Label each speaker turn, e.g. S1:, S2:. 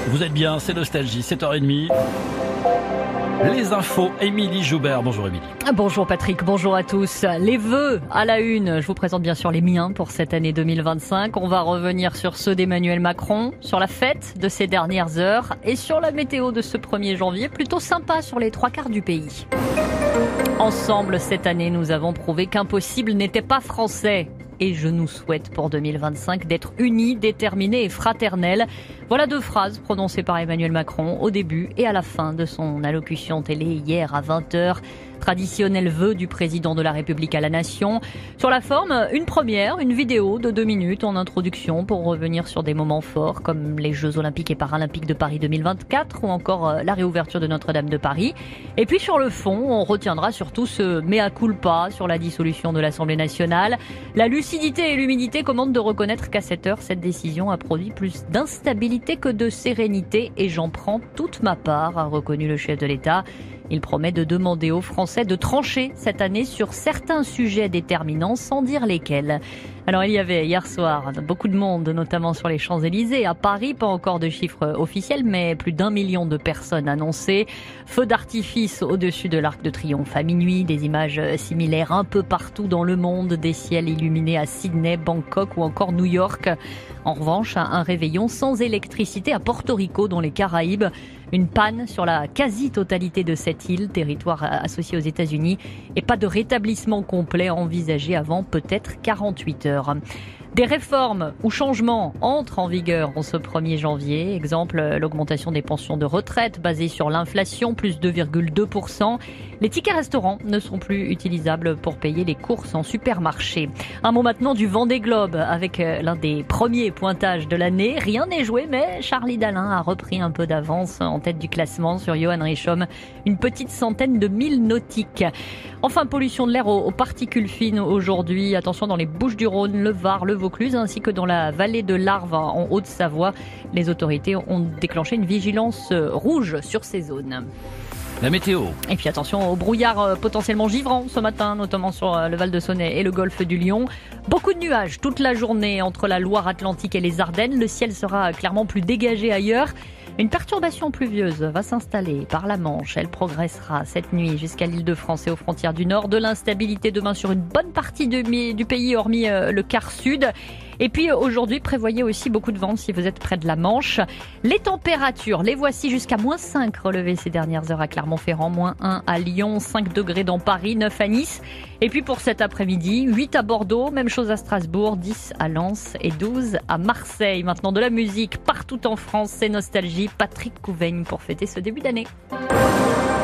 S1: Vous êtes bien, c'est Nostalgie, 7h30. Les infos, Émilie Joubert. Bonjour Émilie.
S2: Bonjour Patrick, bonjour à tous. Les vœux à la une, je vous présente bien sûr les miens pour cette année 2025. On va revenir sur ceux d'Emmanuel Macron, sur la fête de ces dernières heures et sur la météo de ce 1er janvier, plutôt sympa sur les 3/4 du pays. Ensemble, cette année, nous avons prouvé qu'impossible n'était pas français. Et je nous souhaite pour 2025 d'être unis, déterminés et fraternels. Voilà 2 phrases prononcées par Emmanuel Macron au début et à la fin de son allocution télé hier à 20h. Traditionnel vœu du président de la République à la nation. Sur la forme, une première, une vidéo de 2 minutes en introduction pour revenir sur des moments forts comme les Jeux Olympiques et Paralympiques de Paris 2024 ou encore la réouverture de Notre-Dame de Paris. Et puis sur le fond, on retiendra surtout ce mea culpa sur la dissolution de l'Assemblée nationale. La lucidité et l'humilité commandent de reconnaître qu'à cette heure, cette décision a produit plus d'instabilité que de sérénité et j'en prends toute ma part, a reconnu le chef de l'État. Il promet de demander aux Français de trancher cette année sur certains sujets déterminants sans dire lesquels. Alors il y avait hier soir beaucoup de monde, notamment sur les Champs-Élysées. À Paris, pas encore de chiffres officiels, mais plus d'1 million de personnes annoncées. Feux d'artifice au-dessus de l'Arc de Triomphe à minuit, des images similaires un peu partout dans le monde, des ciels illuminés à Sydney, Bangkok ou encore New York. En revanche, un réveillon sans électricité à Porto Rico, dans les Caraïbes. Une panne sur la quasi-totalité de cette île, territoire associé aux États-Unis, et pas de rétablissement complet envisagé avant peut-être 48 heures. Des réformes ou changements entrent en vigueur en ce 1er janvier. Exemple, l'augmentation des pensions de retraite basée sur l'inflation, plus 2,2%. Les tickets restaurants ne sont plus utilisables pour payer les courses en supermarché. Un mot maintenant du Vendée Globe avec l'un des premiers pointages de l'année. Rien n'est joué, mais Charlie Dalin a repris un peu d'avance en tête du classement sur Johan Richomme. Une petite centaine de milles nautiques. Enfin, pollution de l'air aux particules fines aujourd'hui. Attention dans les Bouches-du-Rhône, le Var, le Vaucluse ainsi que dans la vallée de l'Arve en Haute-Savoie. Les autorités ont déclenché une vigilance rouge sur ces zones.
S1: La météo.
S2: Et puis attention au brouillard potentiellement givrant ce matin, notamment sur le Val de Saône et le golfe du Lion. Beaucoup de nuages toute la journée entre la Loire-Atlantique et les Ardennes. Le ciel sera clairement plus dégagé ailleurs. Une perturbation pluvieuse va s'installer par la Manche. Elle progressera cette nuit jusqu'à l'Île-de-France et aux frontières du Nord. De l'instabilité demain sur une bonne partie du pays, hormis le quart sud. Et puis aujourd'hui, prévoyez aussi beaucoup de vent si vous êtes près de la Manche. Les températures, les voici jusqu'à -5 relevées ces dernières heures à Clermont-Ferrand, -1 à Lyon, 5 degrés dans Paris, 9 à Nice. Et puis pour cet après-midi, 8 à Bordeaux, même chose à Strasbourg, 10 à Lens et 12 à Marseille. Maintenant de la musique partout en France, c'est Nostalgie. Patrick Couveigne pour fêter ce début d'année.